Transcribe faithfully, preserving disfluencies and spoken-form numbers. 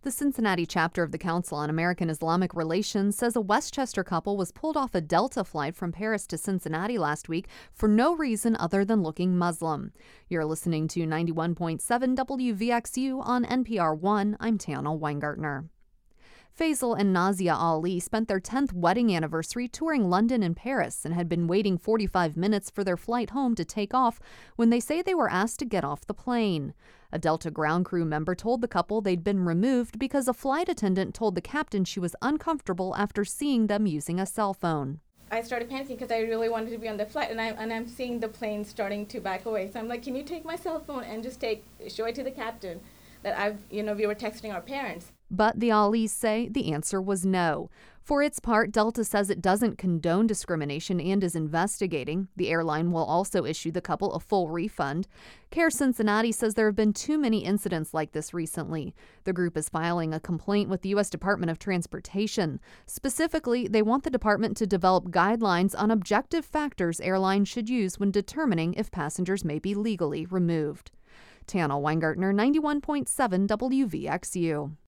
The Cincinnati chapter of the Council on American Islamic Relations says a Westchester couple was pulled off a Delta flight from Paris to Cincinnati last week for no reason other than looking Muslim. You're listening to ninety-one point seven W V X U on N P R one. I'm Tana Weingartner. Faisal and Nazia Ali spent their tenth wedding anniversary touring London and Paris and had been waiting forty-five minutes for their flight home to take off when they say they were asked to get off the plane. A Delta ground crew member told the couple they'd been removed because a flight attendant told the captain she was uncomfortable after seeing them using a cell phone. I started panicking because I really wanted to be on the flight, and, I, and I'm seeing the plane starting to back away. So I'm like, can you take my cell phone and just take show it to the captain that I've, you know, we were texting our parents. But the Alis say the answer was no. For its part, Delta says it doesn't condone discrimination and is investigating. The airline will also issue the couple a full refund. CARE Cincinnati says there have been too many incidents like this recently. The group is filing a complaint with the U S Department of Transportation. Specifically, they want the department to develop guidelines on objective factors airlines should use when determining if passengers may be legally removed. Tana Weingartner, ninety-one point seven W V X U.